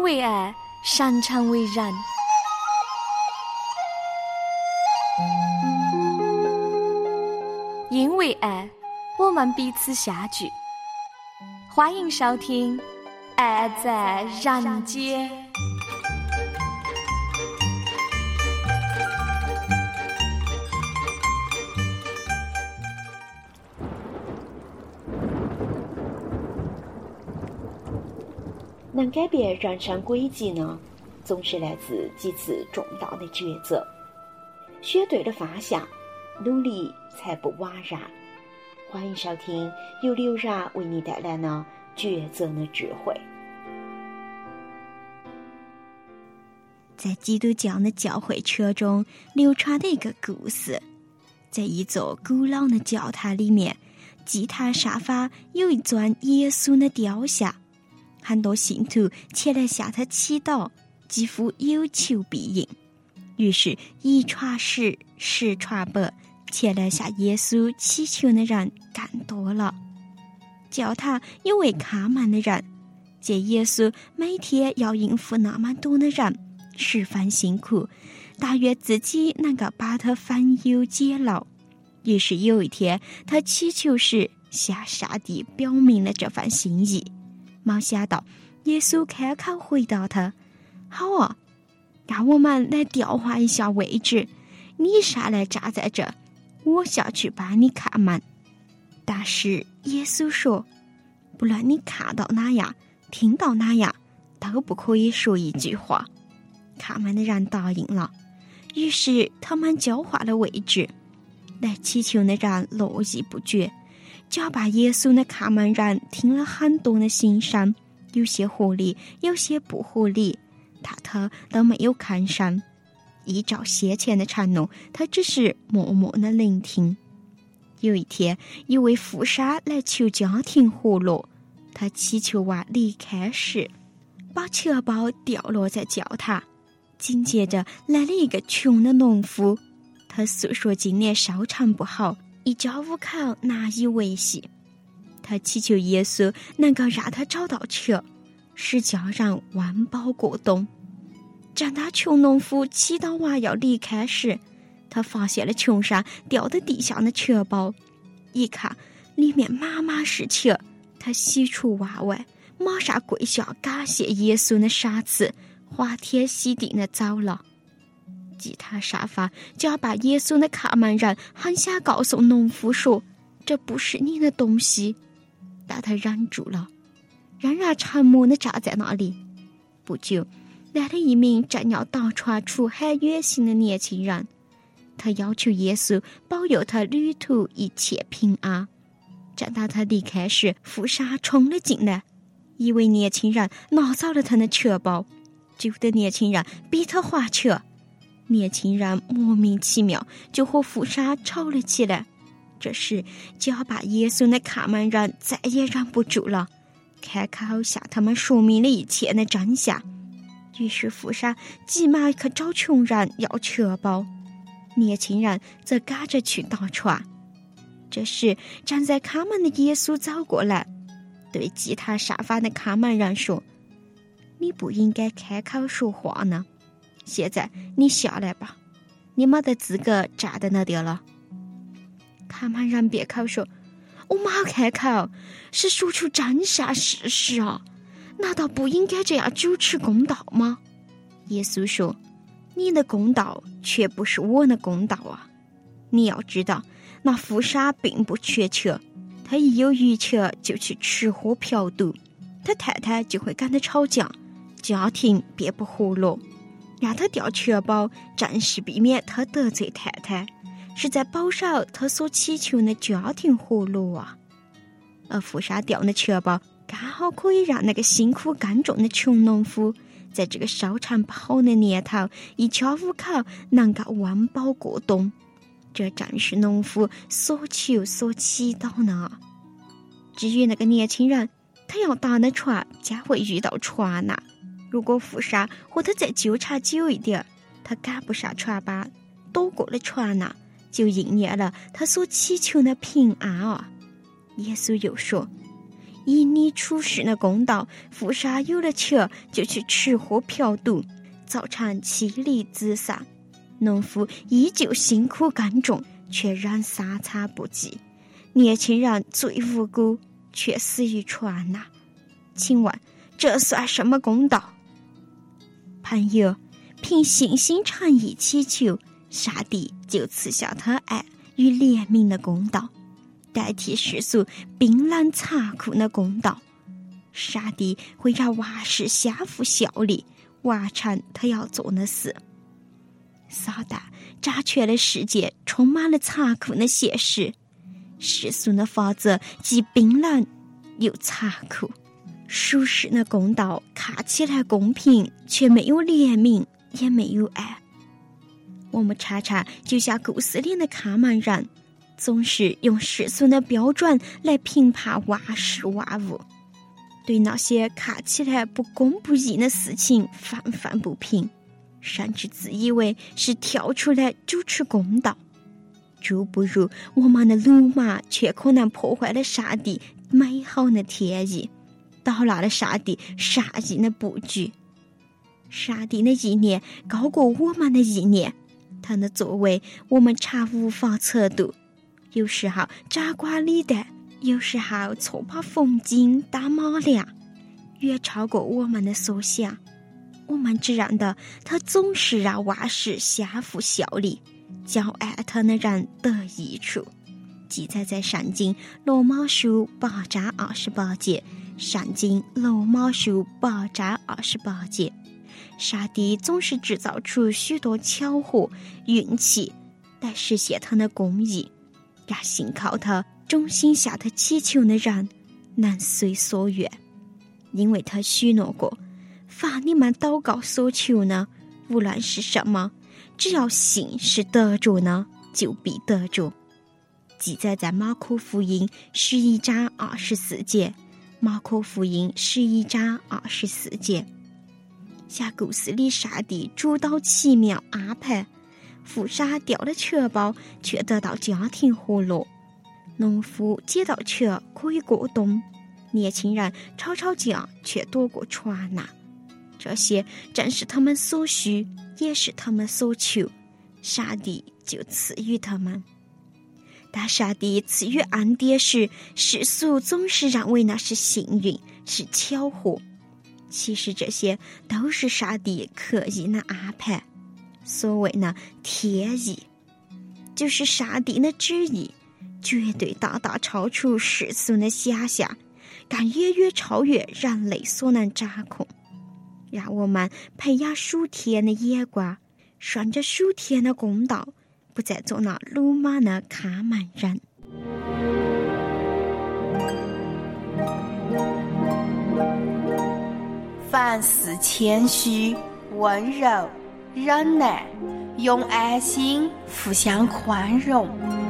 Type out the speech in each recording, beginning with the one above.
为爱，擅长为人。因为爱，我们彼此相聚。欢迎收听《爱在人间》。 能改变人生轨迹呢，总是来自几次重大的抉择。选对了方向，努力才不枉然。欢迎收听由刘然为你带来的抉择的智慧。 在基督教的教会车中流传的一个故事，在一座古老的教堂里面，祭坛沙发有一尊耶稣的雕像，很多信徒前来向他祈祷，几乎有求必应。于是一传十，十传百，前来向耶稣祈求的人更多了。教堂有位看门的人，见耶稣每天要应付那么多的人，十分辛苦，但愿自己能够把他分忧解劳。于是有一天，他祈求时向上帝表明了这份心意。没想到耶稣开口回答他：好啊，让我们来调换一下位置，你上来站在这，我下去帮你看门。但是耶稣说，不论你看到哪样，听到哪样，都不可以说一句话。看门的人答应了，于是他们交换了位置。来祈求的人络绎不绝，假扮耶稣的看门人听了很多的心声，有些合理，有些不合理，但他都没有吭声。依照先前的承诺，他只是默默的聆听。有一天，一位富商来求家庭活络，他祈求完离开时，把钱包掉落在教堂。紧接着来了一个穷的农夫，他诉说今年收成不好，一家五口难以维系。他祈求耶稣能够让他找到钱，使家人温饱过冬。正当穷农夫祈祷完要离开时，他发现了穷山掉在地上的钱包，一看里面满满是钱，他喜出望外，马上跪下感谢耶稣的赏赐，欢天喜地的走了。祭坛沙发假扮耶稣的看门人很想告诉农夫说，这不是你的东西，但他忍住了，仍然沉默地站在那里。不久，来了一名正要打船出海远行的年轻人，他要求耶稣保佑他旅途一切平安。正当他离开时，富商冲了进来，一位年轻人拿走了他的钱包，旧的年轻人逼他还钱。年轻人莫名其妙就和富商吵了起来。这时假扮耶稣的看门人再也忍不住了，开口向他们说明了一切的真相。于是富商急忙去找穷人要钱包，年轻人则赶着去打船。这时站在看门的耶稣走过来，对祭坛沙发的看门人说，你不应该开口说话呢，现在你下来吧，你没得资格站在那点了。看门人别口说，我没开口，是说出真相事实啊，难道不应该这样主持公道吗？耶稣说，你的公道却不是我的公道啊。你要知道，那富商并不缺钱，他一有余钱就去吃喝嫖赌，他太太就会跟他吵架，家庭便不和乐。让他掉钱包，正是避免他得罪太太，是在保守他所祈求的家庭和乐啊。而富商掉的钱包刚好可以让那个辛苦耕种的穷农夫，在这个收成不好的年头，一家五口能够温饱过冬。这正是农夫所求所祈祷呢。至于那个年轻人，他要打的船将会遇到船难，如果富商和他再纠缠久一点，他赶不上船班，躲过了船难，就应验了他所祈求的平安啊。耶稣又说， 以你处事的公道，富商有了钱就去吃喝嫖赌，造成妻离子散。农夫依旧辛苦耕种，却染沙擦不及。年轻人最无辜，却死于船难。请问这算什么公道？朋友，凭信心诚意祈求，上帝就赐下他爱与怜悯的公道，代替世俗冰冷残酷的公道。上帝会让万事相互效力，完成他要做的事。撒旦掌权的世界充满了残酷的现实，世俗的法则既冰冷又残酷。属实的公道看起来公平，却没有怜悯，也没有爱。我们常常就像故事里的看门人，总是用世俗的标准来评判万事万物，对那些看起来不公不义的事情愤愤不平，甚至自以为是跳出来主持公道。就不如我们的鲁莽却可能破坏了上帝美好的天意，捣乱了上帝善意的布局。上帝的意念高过我们的意念，他的作为我们常无法测度，有时候张冠李戴，有时候错把缝金当马良，远超过我们的所想。我们只认得他总是让万事相互效力，叫爱他的人得益处。记载在圣经罗马书8章28节，圣经罗马书8章28节。上帝总是制造出许多巧合运气来实现他的公义，让信靠他忠心向他祈求的人能随所愿。因为他许诺过，凡你们祷告所求呢，无论是什么，只要信是得着呢，就必得着。记载在马可福音11章24节，马可福音11章24节。像故事里上帝主导奇妙安排，富商掉了钱包，却得到家庭和乐；农夫捡到钱可以过冬；年轻人吵吵架却躲过船难。这些正是他们所需，也是他们所求，上帝就赐予他们。但上帝赐予恩典时，世俗总是认为那是幸运，是巧合。其实这些都是上帝刻意的安排。所谓的天意，就是上帝的旨意，绝对大大超出世俗的想象，更远远超越人类所能掌控。让我们培养属天的眼光，顺着属天的公道，不再做那鲁莽的看门人。 凡事谦虚、温柔、忍耐，用爱心互相宽容。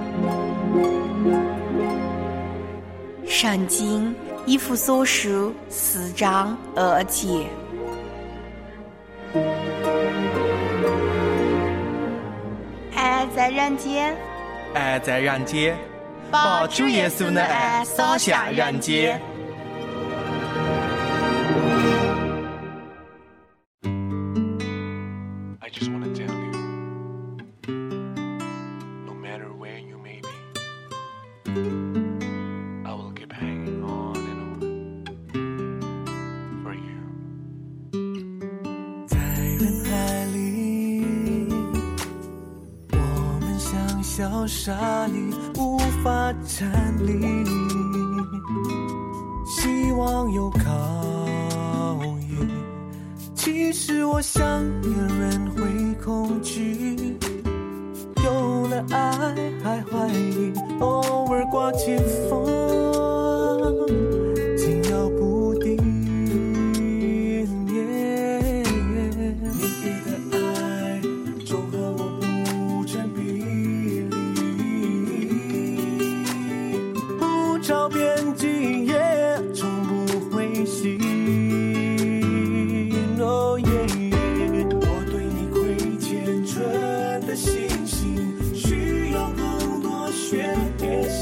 圣经以弗所书4章2节。爱在人间， 爱在人间，把主耶稣的爱洒向人间。 小沙粒无法站立，希望有靠倚。其实我想有人会恐惧，有了爱还怀疑，偶尔刮起风，紧咬不定。你给的爱总和我不成比例，不着边际也从不灰心。哦耶，我对你亏欠纯的信心，需要更多血液。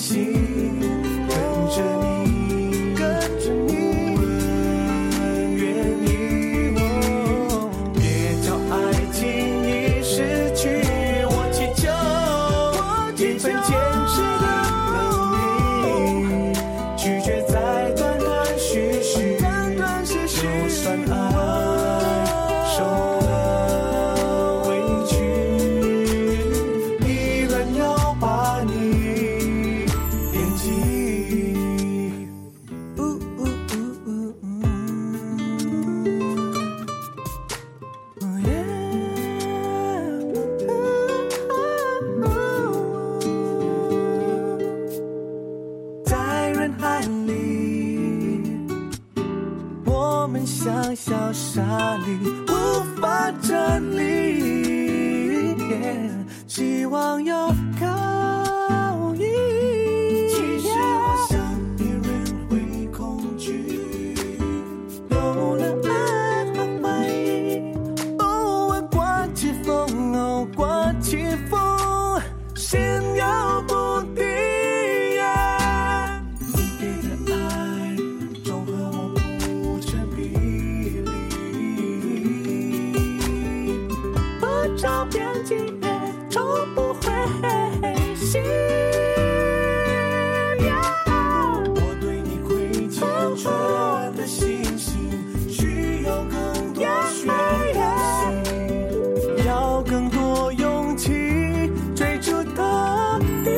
信，跟着你，不问原因。别叫爱情已失去，我祈求一份坚持的能力，拒绝再断断续续，就算爱受了委屈，依然要把你惦记。在人海里，我们像小沙粒，无法站立，希望有靠依。其实我想别人会恐惧，有了爱和怀疑，偶尔刮起风，刮起风，心有不定。你给的爱总和我不成比例，不着边际也从不会心。我对你亏欠着的信心，需要更多学习，要更多勇气追逐到底。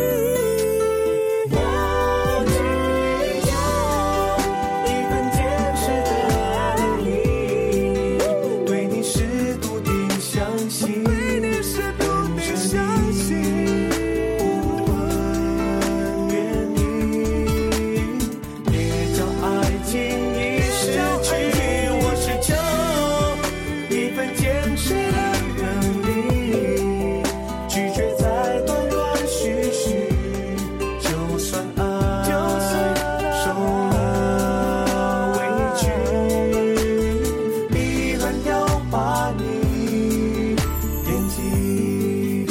我祈求一份坚持的能力，对你是笃定相信，跟着你，不问原因。别叫爱情已失去，我是求一份坚持的能力，拒绝再断断续续，就算爱受了委屈，依然要把你惦记。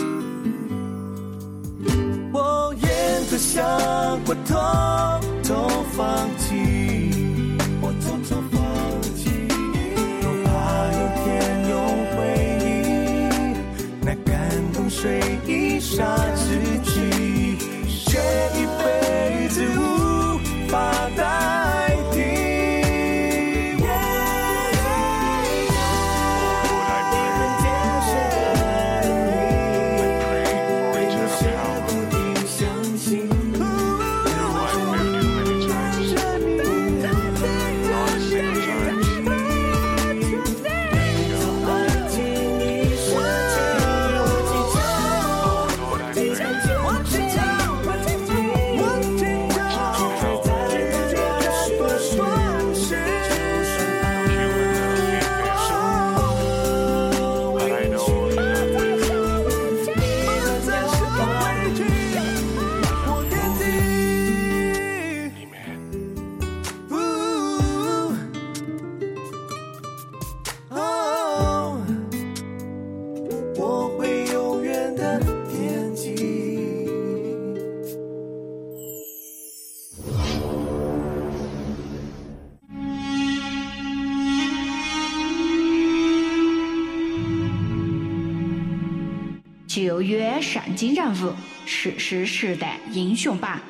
我沿着想过偷偷放弃，又怕有天用回忆那感动水一霎之际，却一辈子无法代替。一份坚持的能力，对你是笃定相信，跟着你，爱情已失去，我祈求一份坚持的能力，我会永远的惦记。 9月上京人物，史诗时代英雄榜。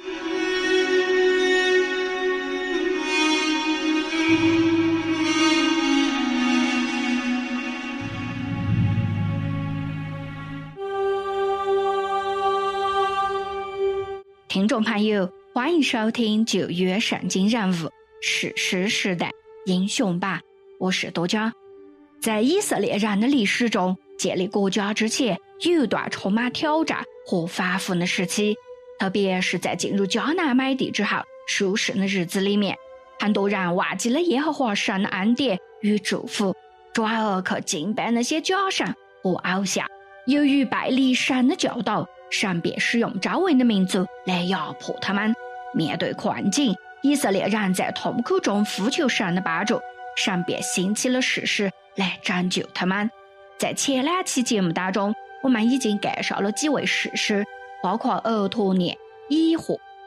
听众朋友，欢迎收听9月上京人物，史诗时代英雄榜。我是多佳。在以色列人的历史中，建立国家之前有一段充满挑战和反复的时期，特别是在进入迦南美地之后舒适的日子里面，很多人忘记了耶和华神的恩典与祝福，转而去敬拜那些假神和偶像。由于背离神的教导，神便使用周围的民族来压迫他们。面对困境，以色列人在痛苦中呼求神的帮助，神便兴起了士师来拯救他们。在前2期节目当中，我们已经介绍了几位士师，包括俄陀聶、以霍、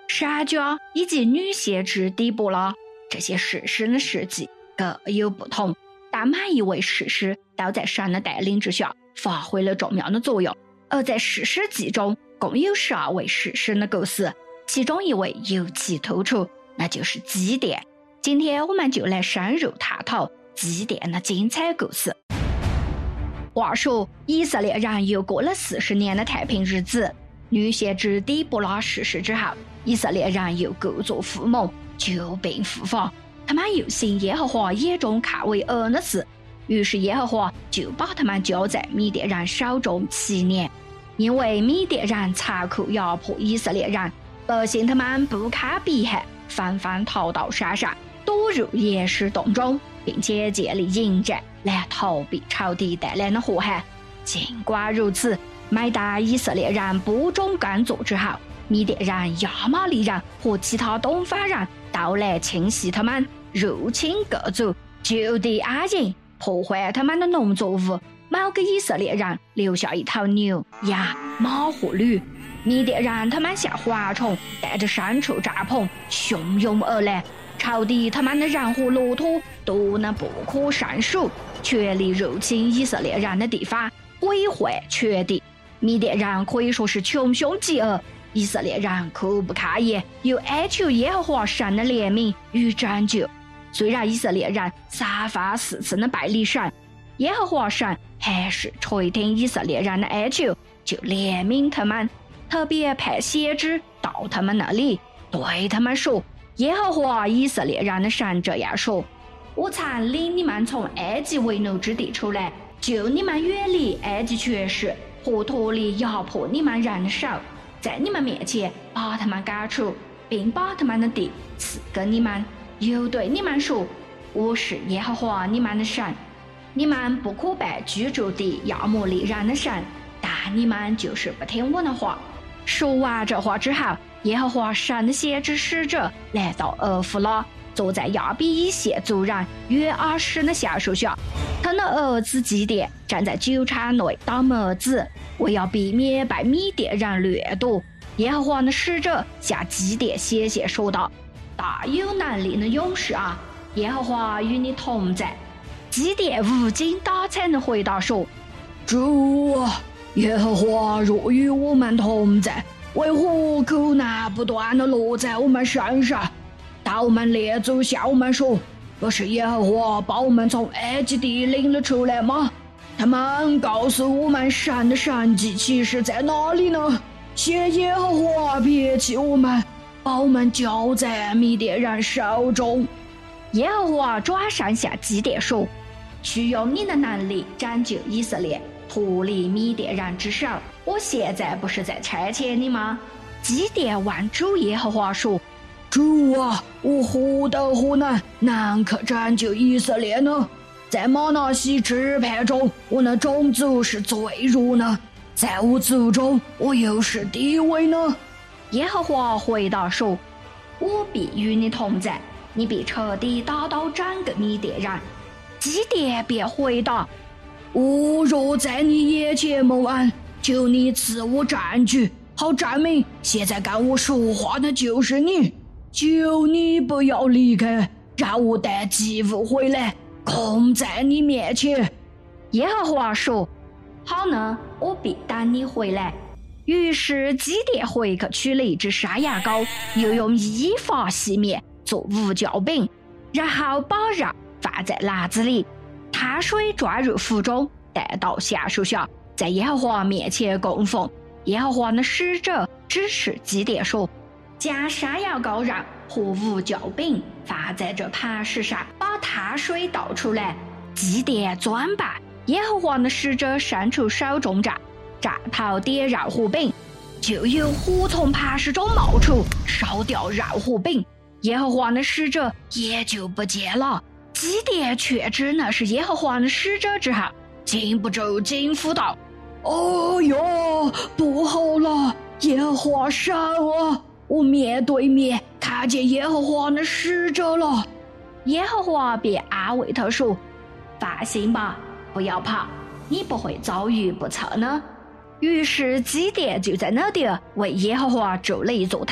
闪家以及女先知底波拉这些士师的事迹各有不同，但每一位士师都在神的带领之下发挥了重要的作用。而在士师记中共有12位士师的故事，其中一位尤其突出，那就是基甸。今天我们就来深入探讨基甸的精彩故事。话说以色列人又过了40年的太平日子，女先知底波拉逝世之后，以色列人又各作附谋，旧病复发。他们又行耶和华眼中看为恶的事，于是耶和华就把他们交在米甸人手中7年。因为米甸人残酷压迫以色列人，百姓他们不堪逼害，纷纷逃到山上，躲入岩石洞中，并且建立营寨来逃避仇敌带来的祸害。尽管如此，每当以色列人播种耕作之后，米甸人、亚玛力人和其他东方人都来侵袭他们，入侵各族，就地安营，破坏他们的农作物。某个以色列人留下一头牛、羊、马和驴，米甸人他们像蝗虫，带着牲畜帐篷汹涌而来，仇敌他们的人和骆驼多得不可胜数，全力入侵以色列人的地方，毁坏全地。米甸人可以说是穷凶极恶，以色列人苦不堪言，又哀求耶和华神的怜悯与拯救。虽然以色列人3番4次的拜离神，耶和华神还是垂听以色列人的哀求，就怜悯他们，特别派先知到他们那里，对他们说：耶和华以色列人的神这样说，我曾领你们从埃及为奴之地出来，救你们远离埃及权势和脱离压迫你们人的手，在你们面前把他们赶出，并把他们的地赐给你们，又对你们说：我是耶和华你们的神，你们不可拜居住地亚摩利人的神，但你们就是不听我的话。说完这话之后，耶和华神的先知使者来到俄弗拉，坐在亚比以谢族人约阿施的橡树下，他的儿子基甸站在酒场内打麦子，为要避免被米甸人掠夺。耶和华的使者向基甸显现说道：大有能力的勇士啊，耶和华与你同在。基甸无精打采地回答说：主啊，耶和华若与我们同在，为何苦难不断地落在我们身上？当我们列祖向我们说，不是耶和华把我们从埃及地领了出来吗？他们告诉我们神的神迹奇事在哪里呢？谢耶和华撇弃我们，把我们交在米甸人手中。耶和华转身向基甸说：去用你的能力拯救以色列，脱离米甸人之手。我现在不是在差遣你吗？基甸问主耶和华说：主啊，我何德何能可拯救以色列呢？在玛拿西支派中，我的种族是最弱呢，在我族中，我又是第一位呢。耶和华回答说：我必与你同在，你必彻底打倒整个米甸人。基甸便回答：我若在你眼前蒙恩，求你赐我证据，好证明现在跟我说话的就是你。求你不要离开，让我带祭物回来，供在你面前。耶和华说：好呢，我必等你回来。于是基甸回去取了一只山羊羔，又用依法细面做无酵饼，然后把肉放在篮子里，汤水装入壶中，带到橡树下，在耶和华面前供奉。耶和华的使者指示基甸说：将山羊羔肉和无酵饼放在这磐石上，把汤水倒出来。基甸钻办，耶和华的使者伸出手中杖头点燃火饼，就有火从磐石中冒出，烧掉肉和饼。耶和华的使者也就不见了。基甸确知那是耶和华的使者之后，禁不住惊呼道：哦哟，不好了，耶和华神啊，我面对面看见耶和华的使者了。耶和华便安慰他说：放心吧，不要怕，你不会遭遇不测呢。于是基甸就在那地为耶和华筑了一座坛，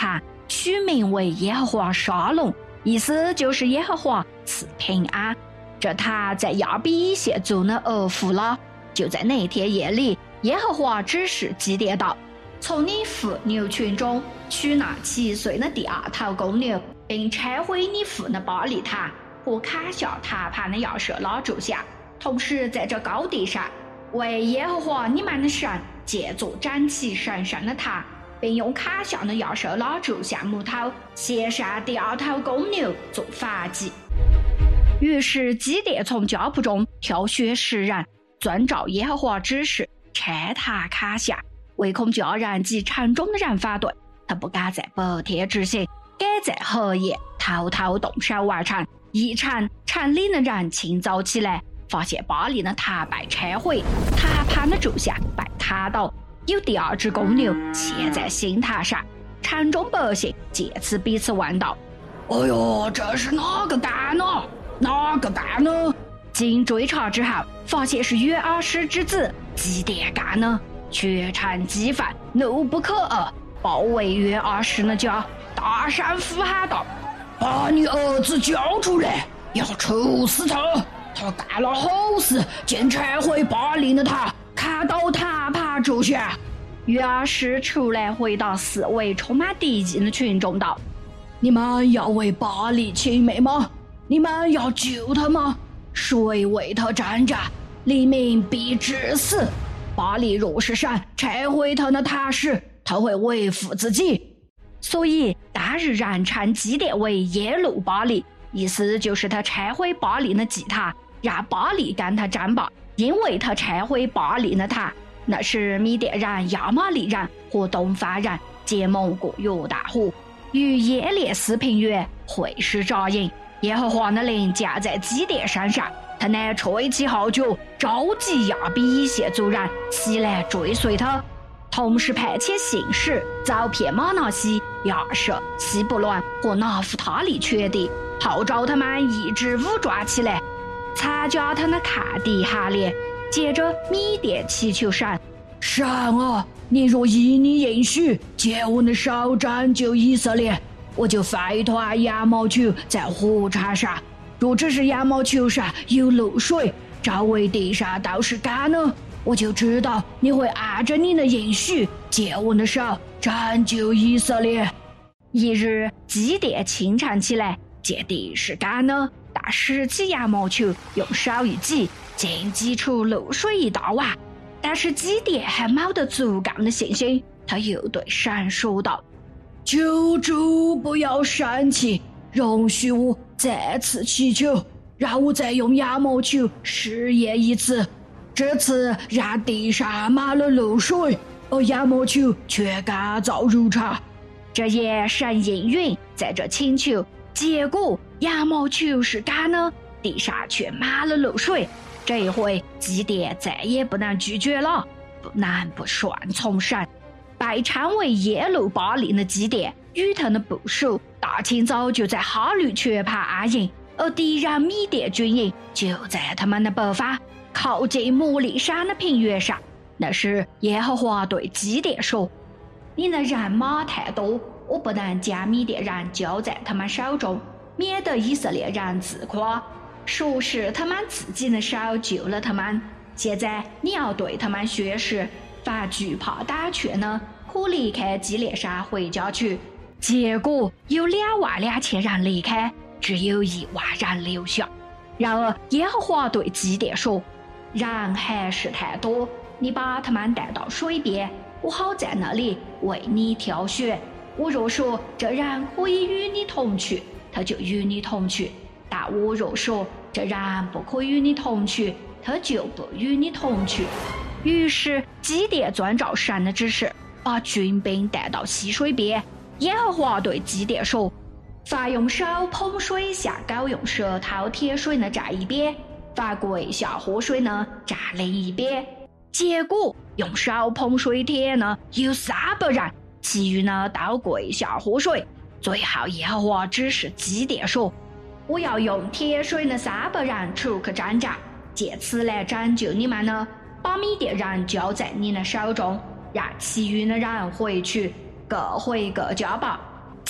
取名为耶和华沙龙，意思就是耶和华赐平安。这塔在亚比以谢族的俄弗拉。就在那天夜里，耶和华指示基甸道：从你父牛群中取那7岁的第2头公牛，并拆毁你父的巴力塔和砍下塔盘的亚舍拉柱像，同时在这高地上为耶和华你们的神建造展起神圣的塔，并用砍下的亚舍拉柱像木头写上第2头公牛做燔祭。于是基甸从家仆中挑选10人，遵照耶和华指示拆塔砍下，唯恐家人及城中的人反对，他不敢在白天执行，改在黑夜偷偷动手完成。一城里的人清早起来，发现巴力的塔被拆毁，塔盘的柱像被砍倒，有第2只公牛嵌在新塔上。城中百姓借此彼此问道：哎呦，这是哪个干呢？哪个干呢？经追查之后，发现是约阿施之子基甸干的。全城激愤，怒不可遏，包围约阿施的家，大声呼喊道：把你儿子交出来，要处死他！他干了好事，竟拆毁巴力的塔，砍倒塔盘柱像。约阿施出来回答4位充满敌意的群众道：你们要为巴力请命吗？你们要救他吗？谁为他征战，黎民必致死。巴力若是神，拆毁他的塔时，他会为父自己。所以当日人称基甸为耶路巴力，意思就是他拆毁巴力的祭塔，让巴力跟他争霸。因为他拆毁巴力的塔，那是米甸人、亚玛力人和东方人结盟过约旦河，与耶列斯平原会师扎营。耶和华的灵降在基甸身上，他乃吹起号角，召集亚比以谢族人起来追随他，同时派遣信使走遍马拿西、亚舍、西布伦和拿弗他利全地，号召他们一致武装起来，参加他的抗敌行列。接着米甸祈求神：神啊，你若依你应许借我的手拯救以色列，我就放一团羊毛球在火场上，若只是羊毛球上有露水，周围地上都是干的，我就知道你会按着你的应许借我的手拯救以色列。一日基甸清晨起来，见地是干的，但拾起羊毛球用手一挤，竟挤出露水一大碗。但是基甸还没得足够的信心，他又对神说道：求主不要生气，容许我再次祈求，让我再用羊毛球试验一次。这次让地上满了露水，而羊毛球却干燥如常。这夜神应允在这请求，结果羊毛球是干的，地上却满了露水。这一回基甸再也不能拒绝了，不能不顺从神。被称为耶路巴力的基甸与他的部属大清早就在哈律泉畔安营，而敌人米甸军营就在他们的北方，靠近摩利山的平原上。那时耶和华对基甸说：你的人马太多，我不能将米甸人交在他们手中，免得以色列人自夸，说是他们自己的手救了他们。现在你要对他们宣誓，凡惧怕胆怯呢，可离开基列山回家去。结果有22000人离开，只有1万人留下。然而耶和华对基甸说：人还是太多，你把他们带到水边，我好在那里为你挑选。我若说这人可以与你同去，他就与你同去；但我若说这人不可与你同去，他就不与你同去。于是基甸遵照神的指示，把军兵带到溪水边。耶和华对基甸说：凡用手捧水像狗用舌头舔水呢站一边，凡跪下喝水呢站另一边。结果用手捧水舔呢有300人，其余呢都跪下喝水。最后耶和华指示基甸说：我要用舔水的300人出去征战，借此来拯救你们呢，把米甸人交在你的手中，让其余的人回去，各回各家吧。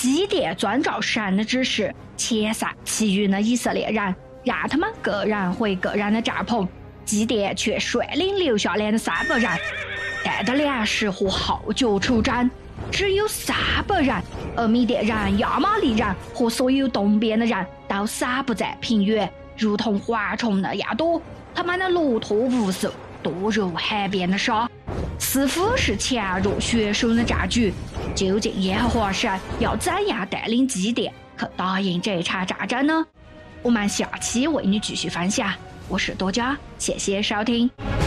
基甸遵照神的指示遣散其余的以色列人，让他们个人回个人的帐篷。基甸却率领留下来的300人，带着粮食和号角出征，只有300人，而米甸人、亚玛力人和所有东边的人都散布在平原，如同蝗虫那样多。他们的骆驼无数，多如海边的沙，似乎是强弱悬殊的战局。究竟耶和华神要怎样带领基甸去打赢这场战争呢？我们下期为你继续分享。我是多佳，谢谢收听。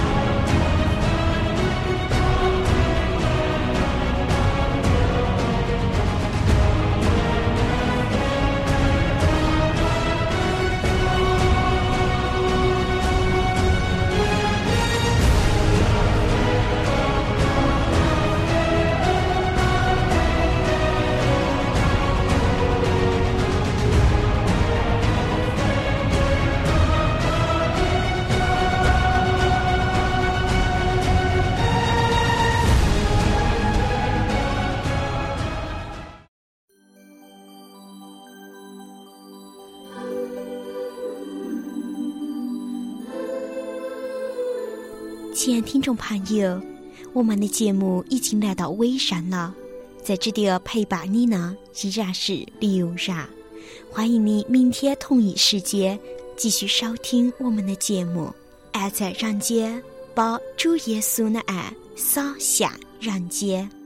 亲爱的听众朋友，我们的节目已经来到尾声了，在这里陪伴你呢依然是刘然，欢迎你明天同一时间继续收听我们的节目。爱在人间，把主耶稣的爱洒向人间。